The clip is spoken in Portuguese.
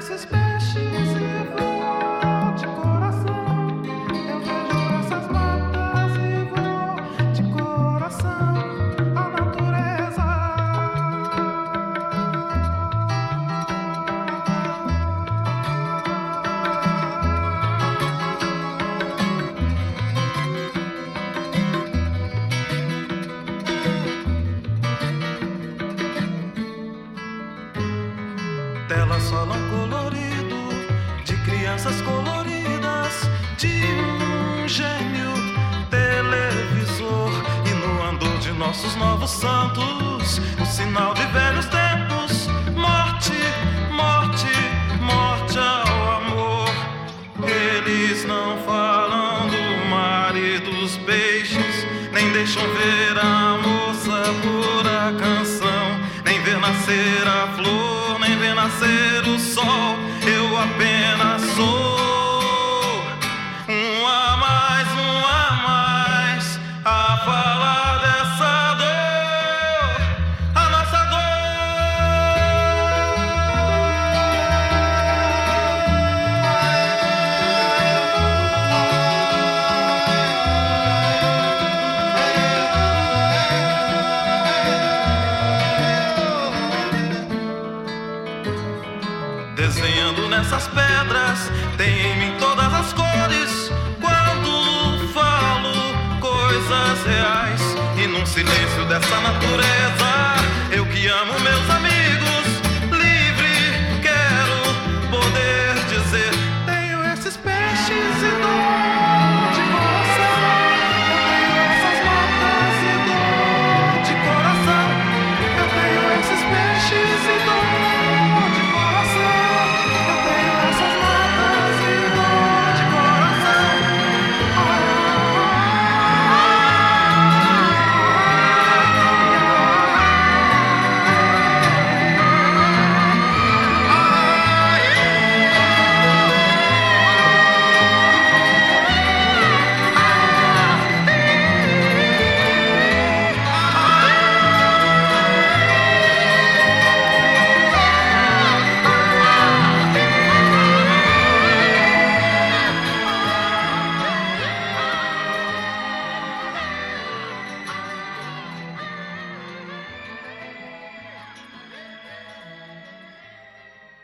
esses peixes e vou de coração. Eu vejo essas matas e vou de coração. A natureza. Telas falam colorido de crianças coloridas, de um gênio televisor. E no andor de nossos novos santos, o sinal de velhos tempos. Morte, morte, morte ao amor. Eles não falam do mar e dos peixes, nem deixam ver a moça por a canção, nem ver nascer a flor, nem ver nascer o sol. Eu apenas sou um a mais a falar dessa dor, a nossa dor. Desenhando nessas pedras, tem em mim todas as cores. Quando falo coisas reais, e num silêncio dessa natureza